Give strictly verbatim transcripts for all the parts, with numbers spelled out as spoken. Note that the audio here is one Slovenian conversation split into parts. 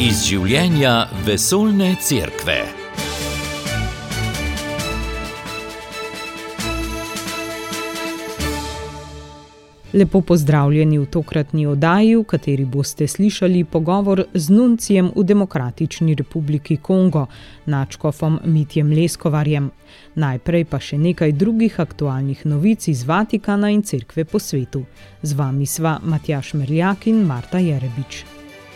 Iz življenja vesoljne cerkve. Lepo pozdravljeni v tokratni oddaji, v kateri boste slišali pogovor z nuncijem v Demokratični republiki Kongo, nadškofom Mitjem Leskovarjem. Najprej pa še nekaj drugih aktualnih novic iz Vatikana in cerkve po svetu. Z vami sva Matjaž Merljak in Marta Jerebič.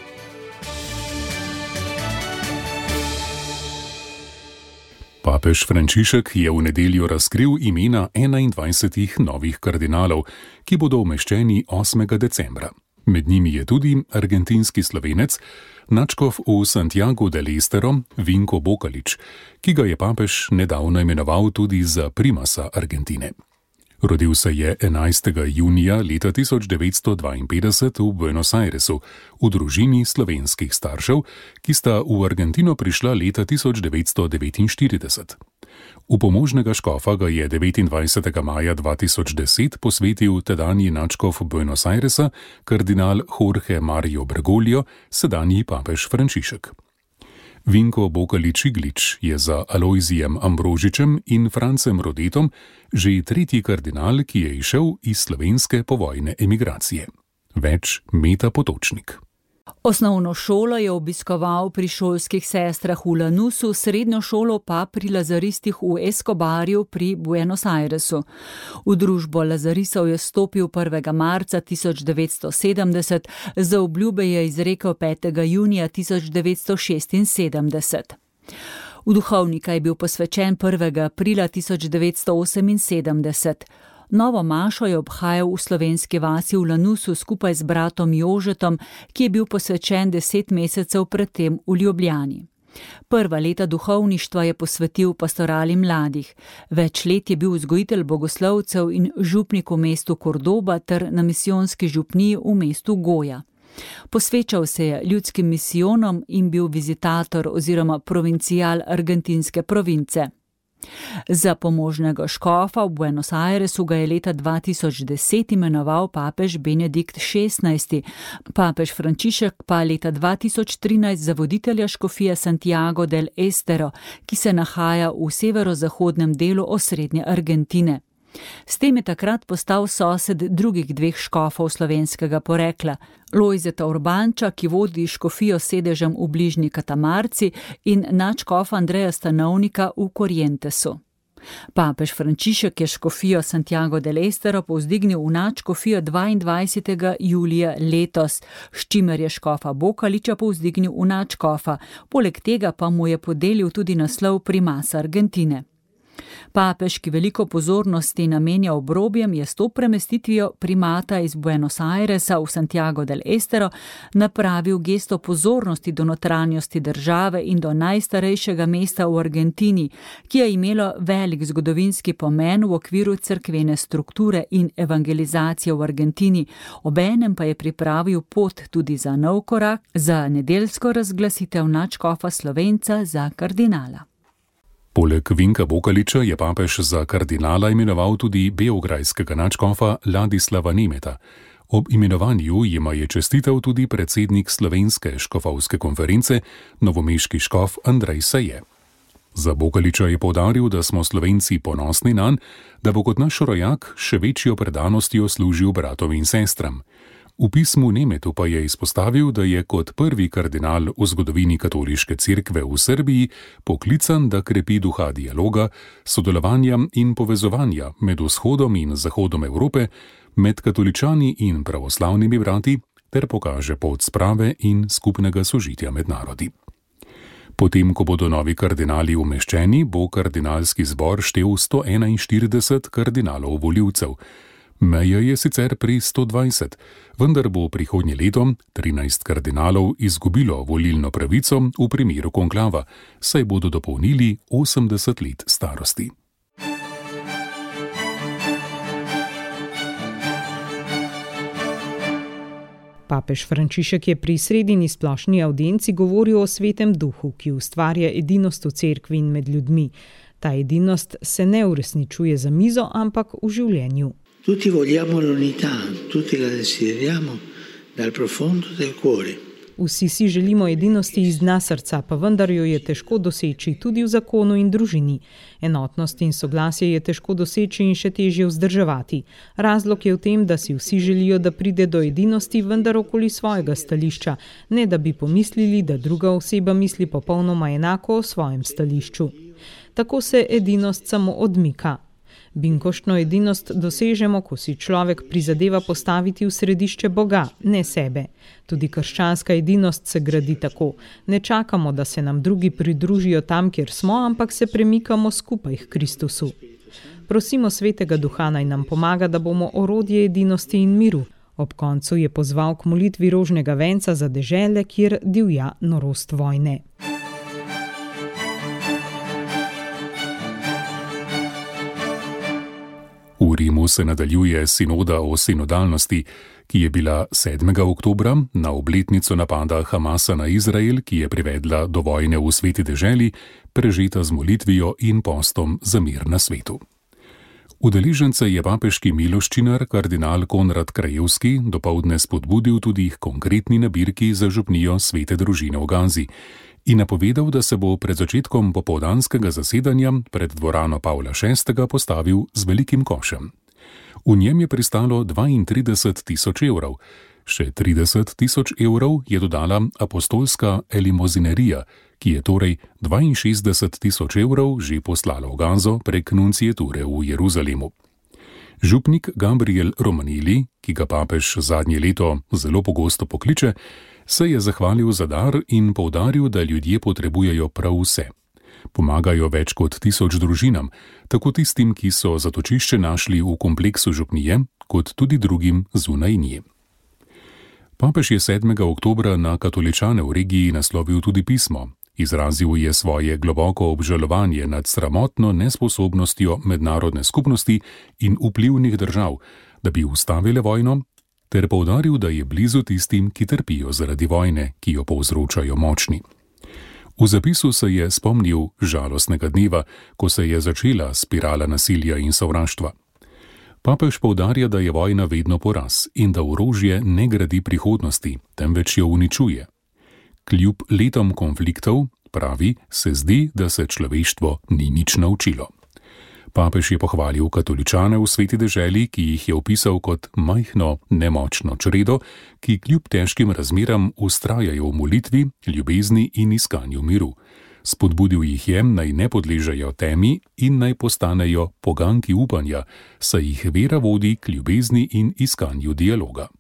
Papež Frančišek je v nedeljo razkril imena enaindvajsetih novih kardinalov, ki bodo umeščeni osmega decembra. Med njimi je tudi argentinski Slovenec, nadškof v Santiagu del Estero, Vinko Bokalič, ki ga je papež nedavno imenoval tudi za primasa Argentine. Rodil se je enajstega junija leta tisoč devetsto dvainpetdeset v Buenos Airesu, v družini slovenskih staršev, ki sta v Argentino prišla leta tisoč devetsto devetinštirideset. V pomožnega škofa ga je devetindvajsetega maja dva tisoč deset posvetil tedanji nadškof Buenos Airesa, kardinal Jorge Mario Bergoglio, sedanji papež Frančišek. Vinko Bokalič-Iglič je za Alojzijem Ambrožičem in Francem Rodetom že tretji kardinal, ki je izšel iz slovenske povojne emigracije. Več Meta Potočnik. Osnovno šolo je obiskoval pri šolskih sestrah v Lanusu, srednjo šolo pa pri lazaristih v Escobarju pri Buenos Airesu. V družbo lazarisov je stopil prvega marca tisoč devetsto sedemdeset, za obljube je izrekel petega junija tisoč devetsto šestinsedemdeset. V duhovnika je bil posvečen prvega aprila tisoč devetsto oseminsedemdeset. Novo mašo je obhajal v slovenski vasi v Lanusu skupaj z bratom Jožetom, ki je bil posvečen deset mesecev predtem v Ljubljani. Prva leta duhovništva je posvetil pastorali mladih. Več let je bil vzgojitelj bogoslovcev in župnik v mestu Kordoba ter na misijonski župniji v mestu Goja. Posvečal se je ljudskim misijonom in bil vizitator oziroma provincijal argentinske province. Za pomožnega škofa v Buenos Airesu ga je leta dva tisoč deset imenoval papež Benedikt šestnajsti, papež Frančišek pa leta dva tisoč trinajst za voditelja škofije Santiago del Estero, ki se nahaja v severozahodnem delu osrednje Argentine. S tem je takrat postal sosed drugih dveh škofov slovenskega porekla, Lojzeta Urbanča, ki vodi škofijo sedežem v bližnji Katamarci, in nadškofa Andreja Stanovnika v Corrientesu. Papež Frančišek je škofijo Santiago del Estero povzdignil v nadškofijo dvaindvajsetega julija letos, s čimer je škofa Bokaliča povzdignil v nadškofa, poleg tega pa mu je podelil tudi naslov primasa Argentine. Papež, ki veliko pozornosti namenja obrobjem, je s to premestitvijo primata iz Buenos Airesa v Santiago del Estero napravil gesto pozornosti do notranjosti države in do najstarejšega mesta v Argentini, ki je imelo velik zgodovinski pomen v okviru cerkvene strukture in evangelizacije v Argentini, obenem pa je pripravil pot tudi za nov korak, za nedeljsko razglasitev nadškofa Slovenca za kardinala. Poleg Vinka Bokaliča je papež za kardinala imenoval tudi beograjskega nadškofa Ladislava Nemeta. Ob imenovanju jima je čestital tudi predsednik slovenske škofovske konference, novomeški škof Andrej Seje. Za Bokaliča je poudaril, da smo Slovenci ponosni nanj, da bo kot naš rojak še večjo predanostjo služil bratom in sestram. V pismu Nemetu pa je izpostavil, da je kot prvi kardinal v zgodovini katoliške cerkve v Srbiji poklican, da krepi duha dialoga, sodelovanja in povezovanja med vzhodom in zahodom Evrope, med katoličani in pravoslavnimi brati, ter pokaže pot sprave in skupnega sožitja med narodi. Potem, ko bodo novi kardinali umeščeni, bo kardinalski zbor štel sto enainštirideset kardinalov volivcev. Meja je sicer pri sto dvajset, vendar bo prihodnje leto trinajst kardinalov izgubilo volilno pravico v primeru konklava, saj bodo dopolnili osemdeset let starosti. Papež Frančišek je pri sredini splošni avdienci govoril o svetem duhu, ki ustvarja edinost v cerkvi in med ljudmi. Ta edinost se ne uresničuje za mizo, ampak v življenju. Tutti vogliamo l'unità, tutti la desideriamo dal profondo del cuore. Vsi si želimo edinosti iz dna srca, pa vendar jo je težko doseči tudi v zakonu in družini. Enotnost in soglasje je težko doseči in še težje vzdrževati. Razlog je v tem, da si vsi želijo, da pride do edinosti, vendar okoli svojega stališča, ne da bi pomislili, da druga oseba misli popolnoma enako o svojem stališču. Tako se edinost samo odmika. Binkoštno edinost dosežemo, ko si človek prizadeva postaviti v središče Boga, ne sebe. Tudi krščanska edinost se gradi tako. Ne čakamo, da se nam drugi pridružijo tam, kjer smo, ampak se premikamo skupaj k Kristusu. Prosimo Svetega Duha naj nam pomaga, da bomo orodje edinosti in miru. Ob koncu je pozval k molitvi rožnega venca za dežele, kjer divja norost vojne. V Rimu se nadaljuje sinoda o sinodalnosti, ki je bila sedmega oktobra na obletnico napada Hamasa na Izrael, ki je privedla do vojne v sveti deželi, prežeta z molitvijo in postom za mir na svetu. Udeležence je papeški miloščinar kardinal Konrad Krajewski dopoldne spodbudil tudi k konkretni nabirki za župnijo svete družine v Gazi in napovedal, da se bo pred začetkom popoldanskega zasedanja pred dvorano Pavla šestega postavil z velikim košem. V njem je pristalo dvaintrideset tisoč evrov, še trideset tisoč evrov je dodala apostolska elimozinerija, ki je torej dvainšestdeset tisoč evrov že poslala v Gazo prek nunciature v Jeruzalemu. Župnik Gabriel Romanili, ki ga papež zadnje leto zelo pogosto pokliče, se je zahvalil za dar in poudaril, da ljudje potrebujejo prav vse. Pomagajo več kot tisoč družinam, tako tistim, ki so zatočišče našli v kompleksu župnije, kot tudi drugim zunaj nje. Papež je sedmega oktobra na katoličane v regiji naslovil tudi pismo. Izrazil je svoje globoko obžalovanje nad sramotno nesposobnostjo mednarodne skupnosti in vplivnih držav, da bi ustavile vojno, ter poudaril, da je blizu tistim, ki trpijo zaradi vojne, ki jo povzročajo močni. V zapisu se je spomnil žalostnega dneva, ko se je začela spirala nasilja in sovraštva. Papež poudarja, da je vojna vedno poraz in da orožje ne gradi prihodnosti, temveč jo uničuje. Kljub letom konfliktov, pravi, se zdi, da se človeštvo ni nič naučilo. Papež je pohvalil katoličane v sveti deželi, ki jih je opisal kot majhno, nemočno čredo, ki kljub težkim razmeram vztrajajo v molitvi, ljubezni in iskanju miru. Spodbudil jih je, naj ne podležejo temi in naj postanejo poganki upanja, saj jih vera vodi k ljubezni in iskanju dialoga.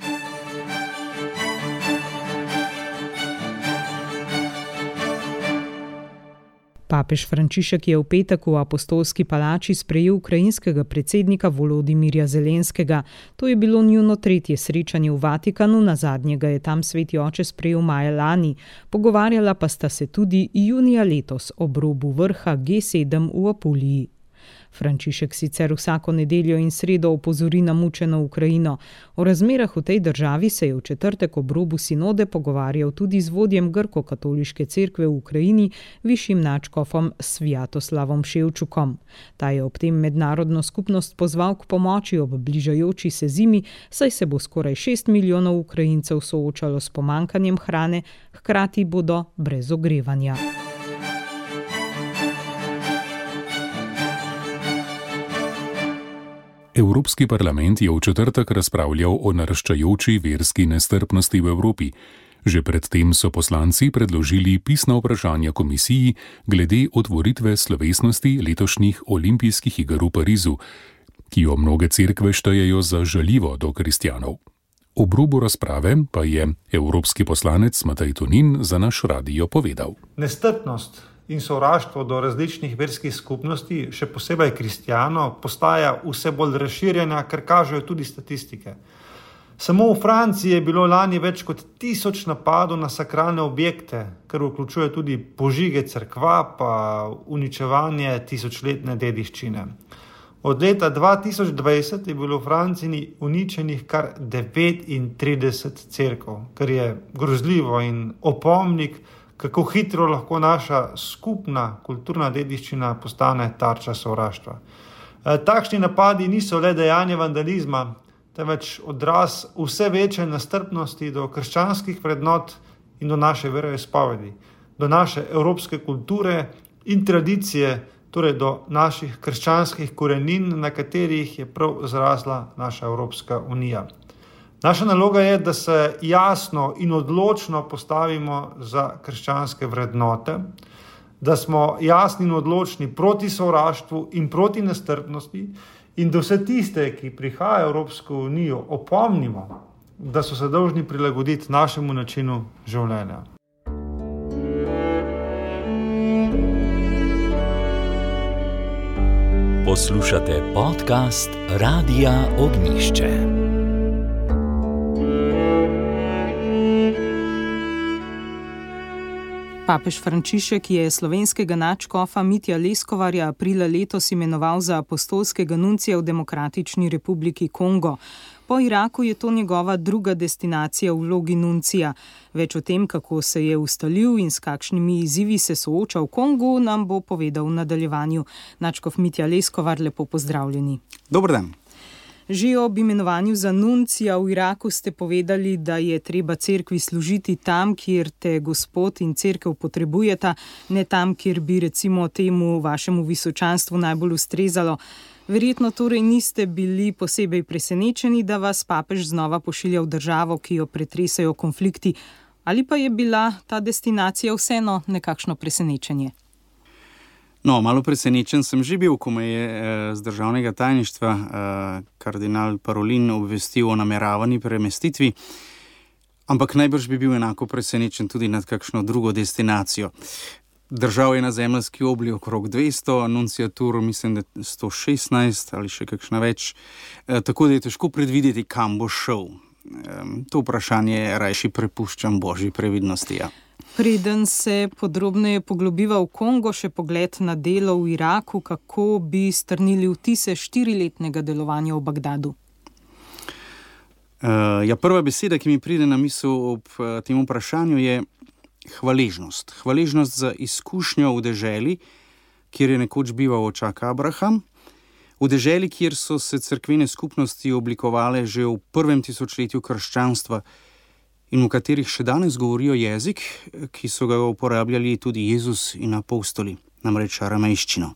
Papež Frančišek je v petek v Apostolski palači sprejel ukrajinskega predsednika Volodimirja Zelenskega. To je bilo njuno tretje srečanje v Vatikanu, nazadnje ga je tam sveti oče sprejel maja lani. Pogovarjala pa sta se tudi junija letos ob robu vrha G sedem v Apuliji. Frančišek sicer vsako nedeljo in sredo opozori na mučeno Ukrajino. O razmerah v tej državi se je v četrtek ob robu sinode pogovarjal tudi z vodjem grko-katoliške cerkve v Ukrajini, višjim nadškofom Sviatoslavom Ševčukom. Ta je ob tem mednarodno skupnost pozval k pomoči ob bližajoči se zimi, saj se bo skoraj šest milijonov Ukrajincev soočalo s pomanjkanjem hrane, hkrati bodo brez ogrevanja. Evropski parlament je v četrtek razpravljal o naraščajoči verski nestrpnosti v Evropi. Že predtem so poslanci predložili pisna vprašanja komisiji glede otvoritve slovesnosti letošnjih olimpijskih iger v Parizu, ki jo mnoge cerkve štejejo za žaljivo do kristjanov. Ob robu razprave pa je evropski poslanec Matej Tonin za naš radio povedal. Nestrpnost in sovraštvo do različnih verskih skupnosti, še posebej kristjanov, postaja vse bolj razširjena, kar kažejo tudi statistike. Samo v Franciji je bilo lani več kot tisoč napadov na sakralne objekte, kar vključuje tudi požige cerkva pa uničevanje tisočletne dediščine. Od leta dva tisoč dvajset je bilo v Franciji uničenih kar devetintrideset cerkev, kar je grozljivo in opomnik, kako hitro lahko naša skupna kulturna dediščina postane tarča sovraštva. Takšni napadi niso le dejanje vandalizma, temveč odraz vse večje nestrpnosti do krščanskih vrednot in do naše veroizpovedi, do naše evropske kulture in tradicije, torej do naših krščanskih korenin, na katerih je prav zrasla naša Evropska unija. Naša naloga je, da se jasno in odločno postavimo za krščanske vrednote, da smo jasni in odločni proti sovraštvu in proti nestrpnosti in da vse tiste, ki prihajajo v Evropsko unijo, opomnimo, da so se dolžni prilagoditi našemu načinu življenja. Poslušate podcast Radia Ognjišče. Papež Frančišek je slovenskega nadškofa Mitja Leskovarja aprila letos imenoval za apostolskega nuncija v Demokratični republiki Kongo. Po Iraku je to njegova druga destinacija v vlogi nuncija. Več o tem, kako se je ustalil in s kakšnimi izzivi se sooča v Kongu, nam bo povedal v nadaljevanju. Nadškof Mitja Leskovar, lepo pozdravljeni. Dober dan. Že ob imenovanju za nuncija v Iraku ste povedali, da je treba cerkvi služiti tam, kjer te Gospod in cerkev potrebujeta, ne tam, kjer bi recimo temu vašemu visočanstvu najbolj ustrezalo. Verjetno torej niste bili posebej presenečeni, da vas papež znova pošilja v državo, ki jo pretresajo konflikti, ali pa je bila ta destinacija vseeno nekakšno presenečenje? No, malo presenečen sem že bil, ko me je eh, z državnega tajništva eh, kardinal Parolin obvestil o nameravani premestitvi, ampak najbrž bi bil enako presenečen tudi nad kakšno drugo destinacijo. Držav je na zemeljski obli okrog dvesto, nunciatur mislim, da sto šestnajst ali še kakšna več, eh, tako da je težko predvideti, kam bo šel. Eh, to vprašanje rajši prepuščam Božji previdnosti, ja. Preden se podrobneje poglobiva v Kongo, še pogled na delo v Iraku, kako bi strnili vtise štiriletnega delovanja v Bagdadu? Uh, ja, prva beseda, ki mi pride na misel ob uh, tem vprašanju, je hvaležnost. Hvaležnost za izkušnjo v deželi, kjer je nekoč bival očak Abraham, v deželi, kjer so se cerkvene skupnosti oblikovale že v prvem tisočletju krščanstva, in v katerih še danes govorijo jezik, ki so ga uporabljali tudi Jezus in apostoli, namreč aramejščino.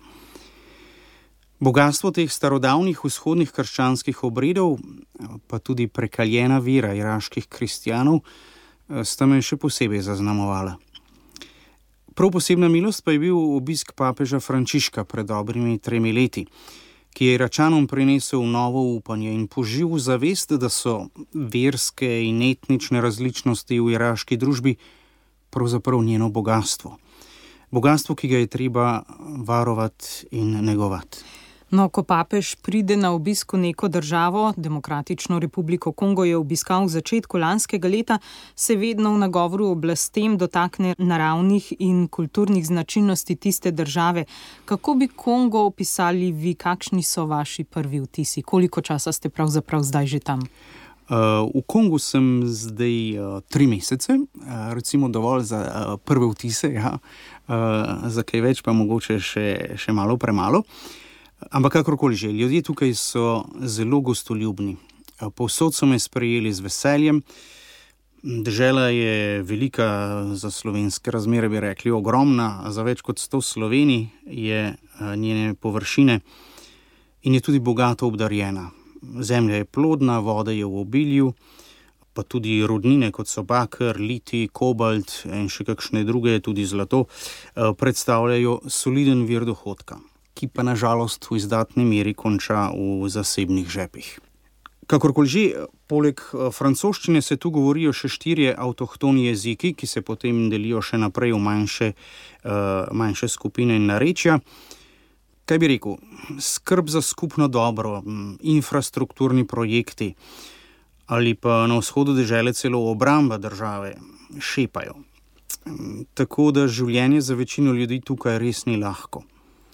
Bogastvo teh starodavnih vzhodnih krščanskih obredov, pa tudi prekaljena vera iraških kristjanov, sta me še posebej zaznamovala. Prav posebna milost pa je bil obisk papeža Frančiška pred dobrimi tremi leti, ki je Iračanom prinesel novo upanje in poživil zavest, da so verske in etnične različnosti v iraški družbi pravzaprav njeno bogastvo. Bogastvo, ki ga je treba varovati in negovati. No, ko papež pride na obisk v neko državo, Demokratično republiko Kongo je obiskal v začetku lanskega leta, se vedno v nagovoru oblastem dotakne naravnih in kulturnih značilnosti tiste države. Kako bi Kongo opisali vi, kakšni so vaši prvi vtisi? Koliko časa ste pravzaprav zdaj že tam? Uh, v Kongu sem zdaj uh, tri mesece, uh, recimo dovolj za uh, prve vtise, ja. uh, za kaj več pa mogoče še, še malo premalo. Ampak kakorkoli že, ljudje tukaj so zelo gostoljubni. Povsod so me sprejeli z veseljem. Dežela je velika, za slovenske razmere bi rekli ogromna, za več kot sto Slovenij je njene površine in je tudi bogato obdarjena. Zemlja je plodna, voda je v obilju, pa tudi rudnine, kot so baker, litij, kobalt in še kakšne druge, tudi zlato, predstavljajo soliden vir dohodka, ki pa nažalost v izdatni meri konča v zasebnih žepih. Kakorkoli že, poleg francoščine se tu govorijo še štirje avtohtoni jeziki, ki se potem delijo še naprej v manjše, uh, manjše skupine in narečja. Kaj bi rekel? Skrb za skupno dobro, infrastrukturni projekti ali pa na vzhodu dežele celo obramba države šepajo. Tako da življenje za večino ljudi tukaj res ni lahko.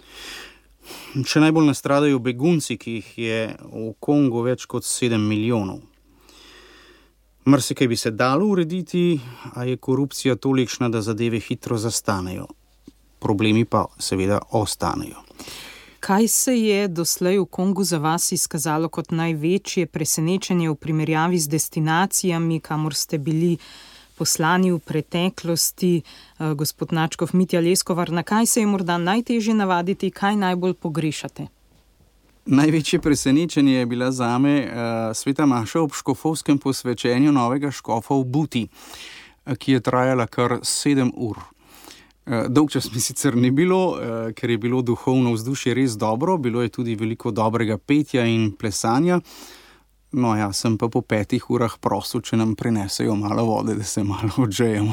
Še najbolj nastradajo begunci, ki jih je v Kongu več kot sedem milijonov. Marsikaj bi se dalo urediti, a je korupcija tolikšna, da zadeve hitro zastanejo. Problemi pa seveda ostanejo. Kaj se je doslej v Kongu za vas izkazalo kot največje presenečenje v primerjavi z destinacijami, kamor ste bili poslani v preteklosti? Gospod Nadškof Mitja Leskovar, na kaj se je morda najtežje navaditi, kaj najbolj pogrešate? Največje presenečenje je bila zame uh, sveta maša ob škofovskem posvečenju novega škofa v Buti, ki je trajala kar sedem ur. Dolg čas mi sicer ni bilo, ker je bilo duhovno vzdušje res dobro, bilo je tudi veliko dobrega petja in plesanja. No ja, sem pa po petih urah prosil, če nam prinesejo malo vode, da se malo odžejemo.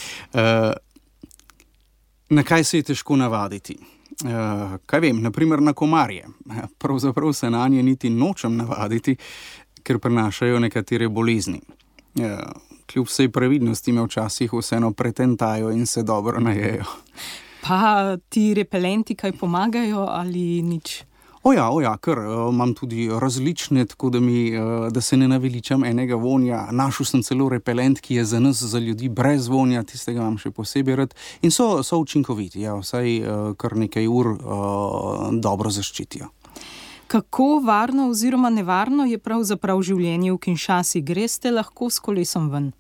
Na kaj se je težko navaditi? Kaj vem, naprimer na komarje. Pravzaprav se na nje niti nočem navaditi, ker prenašajo nekatere bolezni. Kljub vsej previdnosti me včasih vseeno pretentajo in se dobro najejo. Pa ti repelenti kaj pomagajo ali nič? Oja, oja, kar imam tudi različne, tako da, mi, da se ne naveličam enega vonja. Našel sem celo repelent, ki je za nas, za ljudi brez vonja, tistega imam še posebej rad. In so, so učinkoviti, ja, vsaj kar nekaj ur uh, dobro zaščitijo. Kako varno oziroma nevarno je pravzaprav življenje v Kinshasi? Greste lahko s kolesom ven?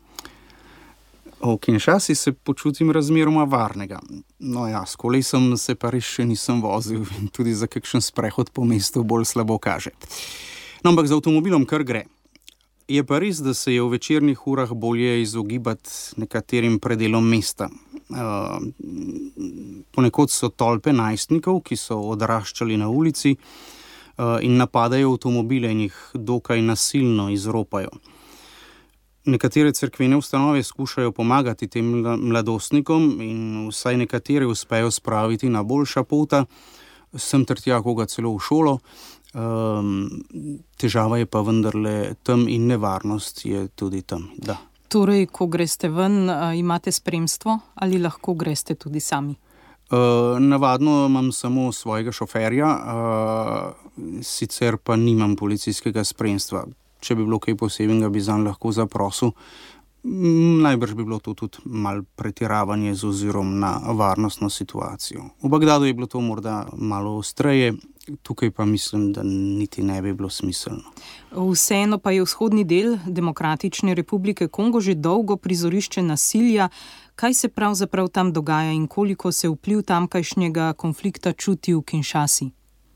V Kinshasi se počutim razmeroma varnega. No ja, s kolesom se pa res še nisem vozil in tudi za kakšen sprehod po mestu bolj slabo kaže. No, ampak z avtomobilom kar gre. Je pa res, da se je v večernih urah bolje izogibati nekaterim predelom mesta. Uh, ponekod so tolpe najstnikov, ki so odraščali na ulici, in napadajo avtomobile in jih dokaj nasilno izropajo. Nekatere cerkvene ustanove skušajo pomagati tem mladostnikom in vsaj nekatere uspejo spraviti na boljša pota, sem ter tja koga celo v šolo. Um, težava je pa vendarle tam in nevarnost je tudi tam, da. Torej, ko greste ven, imate spremstvo ali lahko greste tudi sami? Uh, navadno imam samo svojega šoferja, uh, sicer pa nimam policijskega spremstva. Če bi bilo kaj posebnega, bi zanj lahko zaprosil. Najbrž bi bilo to tudi malo pretiravanje z ozirom na varnostno situacijo. V Bagdadu je bilo to morda malo ostreje, tukaj pa mislim, da niti ne bi bilo smiselno. Vseeno pa je vzhodni del Demokratične republike Kongo že dolgo prizorišče nasilja. Kaj se pravzaprav tam dogaja in koliko se vpliv tamkajšnjega konflikta čuti v Kinshasi?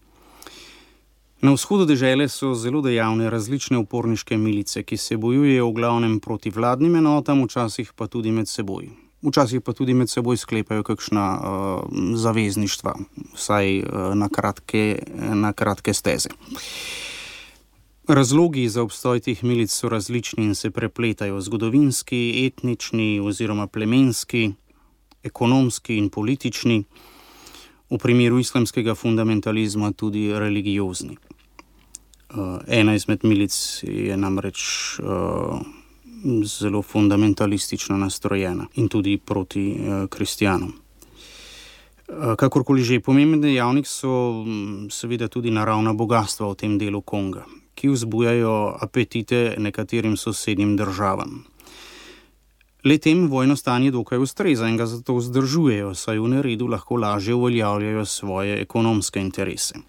Na vzhodu dežele so zelo dejavne različne uporniške milice, ki se bojujejo v glavnem proti vladnim enotam, včasih pa tudi med seboj. Včasih pa tudi med seboj sklepajo kakšna uh, zavezništva, vsaj uh, na, kratke, na kratke steze. Razlogi za obstoj teh milic so različni in se prepletajo: zgodovinski, etnični oziroma plemenski, ekonomski in politični, v primeru islamskega fundamentalizma tudi religiozni. Uh, ena izmed milic je namreč uh, zelo fundamentalistično nastrojena in tudi proti uh, kristjanom. Uh, kakorkoli že, pomemben dejavnik so um, seveda tudi naravna bogatstva v tem delu Konga, ki vzbujajo apetite nekaterim sosednjim državam. Le tem vojno stanje dokaj ustreza in ga zato vzdržujejo, saj v neredu lahko lažje uveljavljajo svoje ekonomske interese.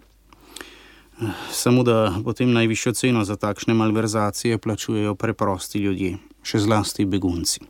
Samo da potem najvišjo ceno za takšne malverzacije plačujejo preprosti ljudje, še zlasti begunci.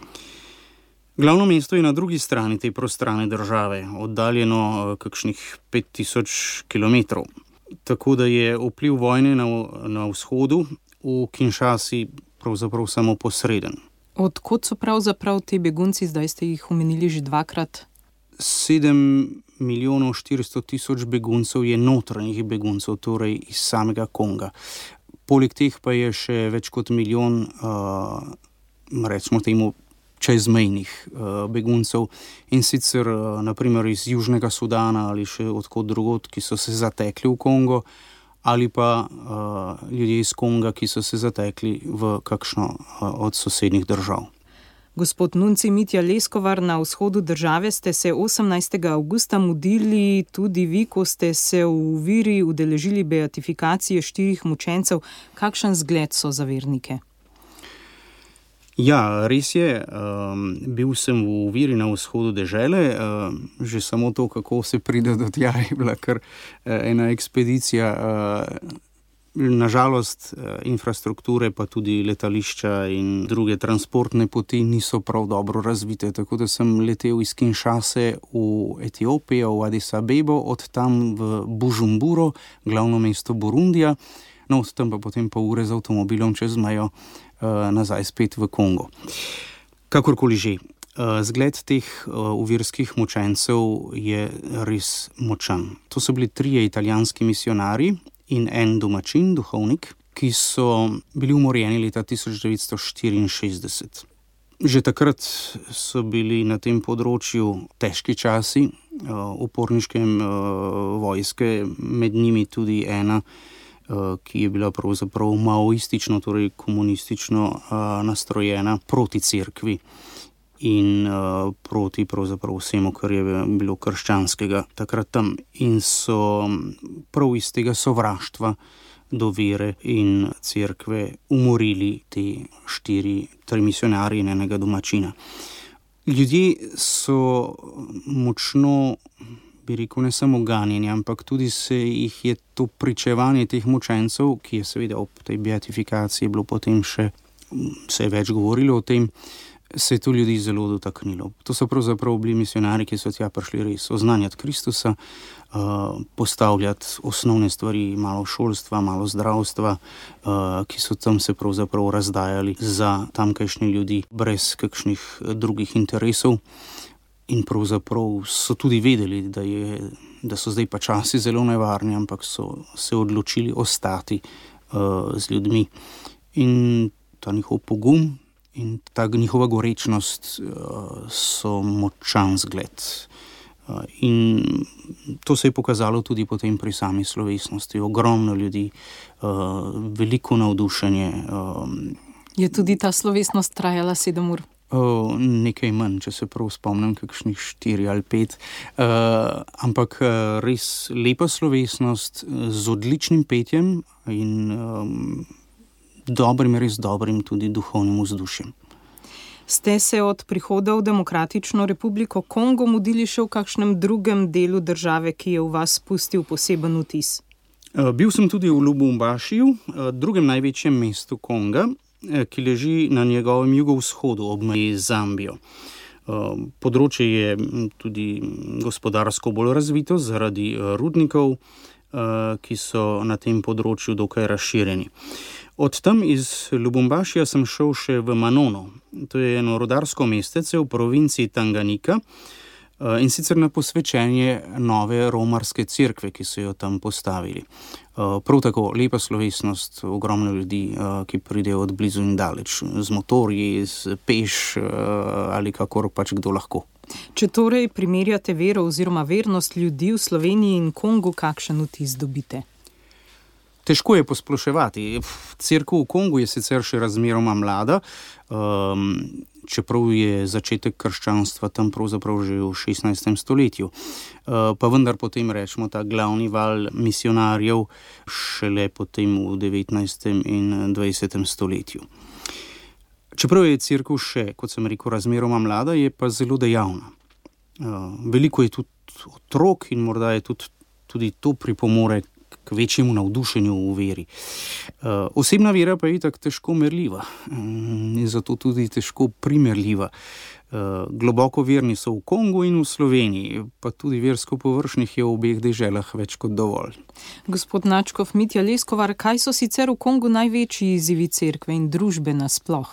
Glavno mesto je na drugi strani te prostrane države, oddaljeno kakšnih pet tisoč kilometrov. Tako da je vpliv vojne na, na vzhodu v Kinshasi pravzaprav samo posreden. Odkot so pravzaprav ti begunci, zdaj ste jih omenili že dvakrat? Sedem milijonov štiristo tisoč beguncev je notranjih beguncev, torej iz samega Konga. Poleg teh pa je še več kot milijon, uh, recimo temu, čezmejnih uh, beguncev in sicer uh, naprimer iz Južnega Sudana ali še odkot drugod, ki so se zatekli v Kongo, ali pa uh, ljudje iz Konga, ki so se zatekli v kakšno uh, od sosednjih držav. Gospod Nuncij Mitja Leskovar, na vzhodu države ste se osemnajstega avgusta mudili tudi vi, ko ste se v Viri udeležili beatifikacije štirih mučencev. Kakšen zgled so za vernike? Ja, res je. Um, bil sem v Uviri na vzhodu dežele. Um, že samo to, kako se pride do tja, je bila kar uh, ena ekspedicija. Uh, nažalost, uh, infrastrukture, pa tudi letališča in druge transportne poti niso prav dobro razvite. Tako da sem letel iz Kinshase v Etiopijo, v Addis Abebo, od tam v Bujumburo, glavno mesto Burundija, no od tam pa potem pol ure z avtomobilom čez mejo nazaj spet v Kongo. Kakorkoli že, zgled teh uvirskih mučencev je res močan. To so bili trije italijanski misionarji in en domačin, duhovnik, ki so bili umorjeni leta tisoč devetsto štiriinšestdeset. Že takrat so bili na tem področju težki časi uporniške vojske, med njimi tudi ena, ki je bila pravzaprav maoistično, torej komunistično uh, nastrojena proti cerkvi in uh, proti pravzaprav vsemu, kar je bilo krščanskega takrat tam. In so prav iz tega sovraštva do vere in cerkve umorili te štiri, tri misionarje in enega domačina. Ljudje so močno, bi rekel, ne samo ganjenje, ampak tudi se jih je to pričevanje teh mučencev, ki je seveda ob tej beatifikaciji bilo potem še, se je več govorilo o tem, se je to ljudi zelo dotaknilo. To so pravzaprav bili misionari, ki so tja prišli res oznanjati Kristusa, uh, postavljati osnovne stvari, malo šolstva, malo zdravstva, uh, ki so tam se pravzaprav razdajali za tamkajšnje ljudi brez kakšnih drugih interesov. In pravzaprav so tudi vedeli, da, je, da so zdaj pa časi zelo nevarni, ampak so se odločili ostati uh, z ljudmi. In ta njihov pogum in ta njihova gorečnost uh, so močan zgled. Uh, in to se je pokazalo tudi potem pri sami slovesnosti. Ogromno ljudi, uh, veliko navdušenje. Um, je tudi ta slovesnost trajala sedem ur? Uh, nekaj manj, če se prav spomnim, kakšnih štiri ali pet. Uh, ampak uh, res lepa slovesnost z odličnim petjem in um, dobrim, res dobrim tudi duhovnim vzdušjem. Ste se od prihoda v Demokratično republiko Kongo mudili še v kakšnem drugem delu države, ki je v vas pustil poseben vtis? Uh, bil sem tudi v Lubumbašiju, uh, drugem največjem mestu Konga, ki leži na njegovem jugovzhodu ob meji z Zambijo. Področje je tudi gospodarsko bolj razvito zaradi rudnikov, ki so na tem področju dokaj razširjeni. Od tam iz Lubumbašija sem šel še v Manono. To je eno rudarsko mestece v provinciji Tanganika, in sicer na posvečenje nove romarske cerkve, ki so jo tam postavili. Prav tako lepa slovesnost, ogromno ljudi, ki pridejo od blizu in daleč, z motorji, z peš ali kakor pač kdo lahko. Če torej primerjate vero oziroma vernost ljudi v Sloveniji in Kongu, kakšen vtis dobite? Težko je posploševati. Cerkev v Kongu je sicer še razmeroma mlada, um, čeprav je začetek krščanstva tam pravzaprav že v šestnajstem stoletju. Uh, pa vendar potem rečemo ta glavni val misionarjev šele potem v devetnajstem in dvajsetem stoletju. Čeprav je cerkev še, kot sem rekel, razmeroma mlada, je pa zelo dejavna. Uh, veliko je tudi otrok in morda je tudi, tudi to pripomore k večjemu navdušenju v veri. Uh, osebna vera pa je itak težko merljiva um, in zato tudi težko primerljiva. Uh, globoko verni so v Kongu in v Sloveniji, pa tudi versko površnih je v obeh deželah več kot dovolj. Gospod Načkov, Mitja Leskovar, kaj so sicer v Kongu največji izzivi cerkve in družbe nasploh?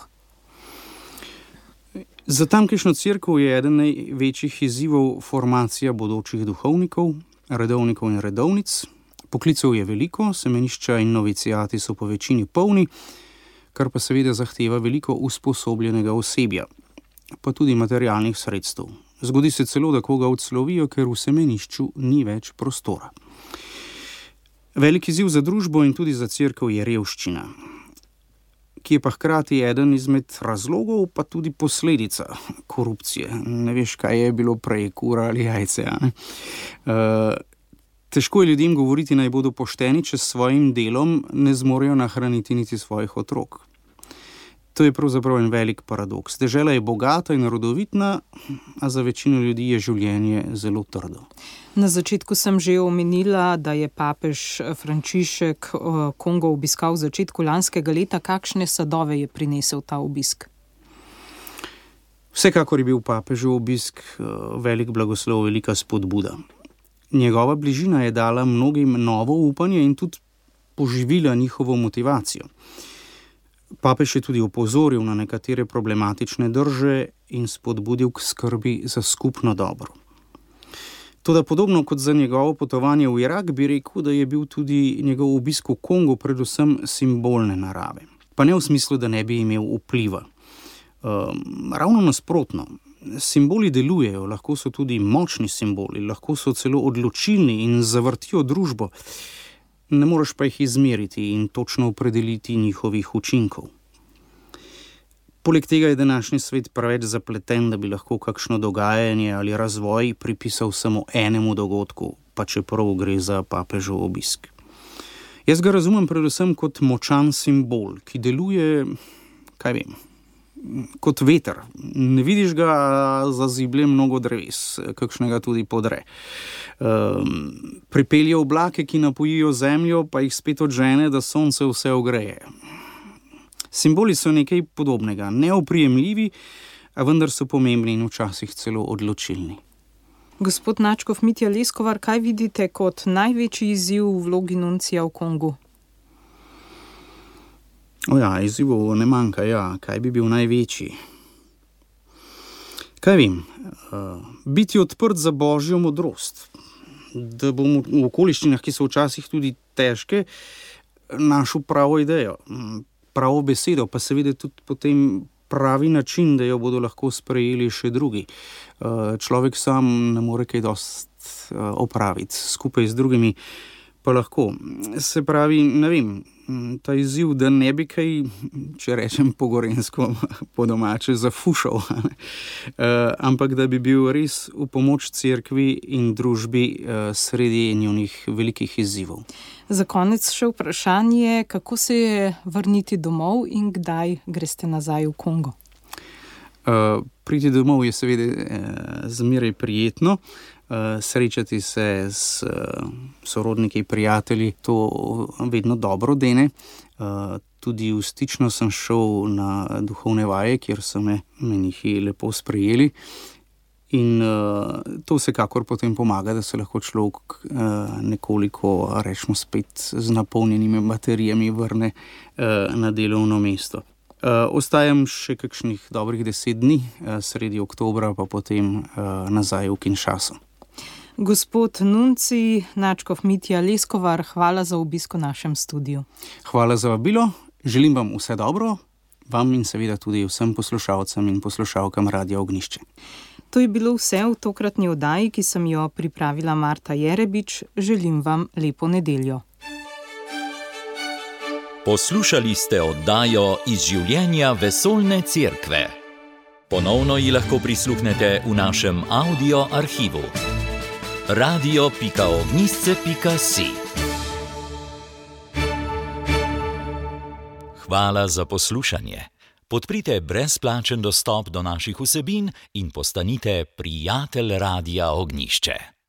Za tamkajšnjo cerkev je eden največjih izzivov formacija bodočih duhovnikov, redovnikov in redovnic. Poklicev je veliko, semenišča in novicijati so po večini polni, kar pa seveda zahteva veliko usposobljenega osebja, pa tudi materialnih sredstev. Zgodi se celo, da koga odslovijo, ker v semenišču ni več prostora. Velik izziv za družbo in tudi za cerkev je revščina, ki je pa hkrati eden izmed razlogov, pa tudi posledica korupcije. Ne veš, kaj je bilo prej, kura ali jajce. Uh, Težko je ljudem govoriti, naj bodo pošteni, če s svojim delom ne zmorejo nahraniti niti svojih otrok. To je pravzaprav en velik paradoks. Dežela je bogata in rodovitna, a za večino ljudi je življenje zelo trdo. Na začetku sem že omenila, da je papež Frančišek Kongo obiskal v začetku lanskega leta. Kakšne sadove je prinesel ta obisk? Vsekakor je bil papežev obisk velik blagoslov, velika spodbuda. Njegova bližina je dala mnogim novo upanje in tudi poživila njihovo motivacijo. Papež je tudi opozoril na nekatere problematične drže in spodbudil k skrbi za skupno dobro. Toda podobno kot za njegovo potovanje v Irak, bi rekel, da je bil tudi njegov obisk v Kongu predvsem simbolne narave. Pa ne v smislu, da ne bi imel vpliva. Um, ravno nasprotno. Simboli delujejo, lahko so tudi močni simboli, lahko so celo odločilni in zavrtijo družbo. Ne moreš pa jih izmeriti in točno opredeliti njihovih učinkov. Poleg tega je današnji svet preveč zapleten, da bi lahko kakšno dogajanje ali razvoj pripisal samo enemu dogodku, pa čeprav gre za papežev obisk. Jaz ga razumem predvsem kot močan simbol, ki deluje, kaj vem, kot veter. Ne vidiš ga, zaziblje mnogo dreves, kakšnega tudi podre. Um, pripelje oblake, ki napojijo zemljo, pa jih spet odžene, da sonce vse ogreje. Simboli so nekaj podobnega, neoprijemljivi, a vendar so pomembni in včasih celo odločilni. Gospod nadškof Mitja Leskovar, kaj vidite kot največji izziv v vlogi nuncija v Kongu? O ja, izzivov ne manjka, ja. Kaj bi bil največji? Kaj vem, uh, biti odprt za božjo modrost, da bomo v okoliščinah, ki so včasih tudi težke, našel pravo idejo, pravo besedo, pa seveda tudi potem pravi način, da jo bodo lahko sprejeli še drugi. Uh, človek sam ne more kaj dosti uh, opraviti, skupaj z drugimi pa lahko. Se pravi, ne vem, ta izziv, da ne bi kaj, če rečem po gorenjsko, po domače, zafušal, uh, ampak da bi bil res v pomoč cerkvi in družbi uh, sredi njunih velikih izzivov. Za konec še vprašanje, kako se je vrniti domov in kdaj greste nazaj v Kongo? Uh, priti domov je seveda uh, zmeraj prijetno. Uh, srečati se s uh, sorodniki, prijatelji, to vedno dobro dene. Uh, tudi v stično sem šel na duhovne vaje, kjer so me menihi lepo sprejeli. In uh, to vsekakor potem pomaga, da se lahko človek uh, nekoliko, rečemo spet, z napolnjenimi baterijami vrne uh, na delovno mesto. Uh, ostajam še kakšnih dobrih deset dni, uh, sredi oktobra pa potem uh, nazaj v Kinshaso. Gospod nunci, nadškof Mitja Leskovar, hvala za obisk v našem studiu. Hvala za vabilo, želim vam vse dobro, vam in seveda tudi vsem poslušalcem in poslušalkam Radia Ognjišče. To je bilo vse v tokratni oddaji, ki sem jo pripravila Marta Jerebič. Želim vam lepo nedeljo. Poslušali ste oddajo Iz življenja vesoljne cerkve. Ponovno ji lahko prisluhnete v našem audio arhivu. radio pika ognjišče pika si. Hvala za poslušanje. Podprite brezplačen dostop do naših vsebin in postanite prijatelj Radia Ognjišče.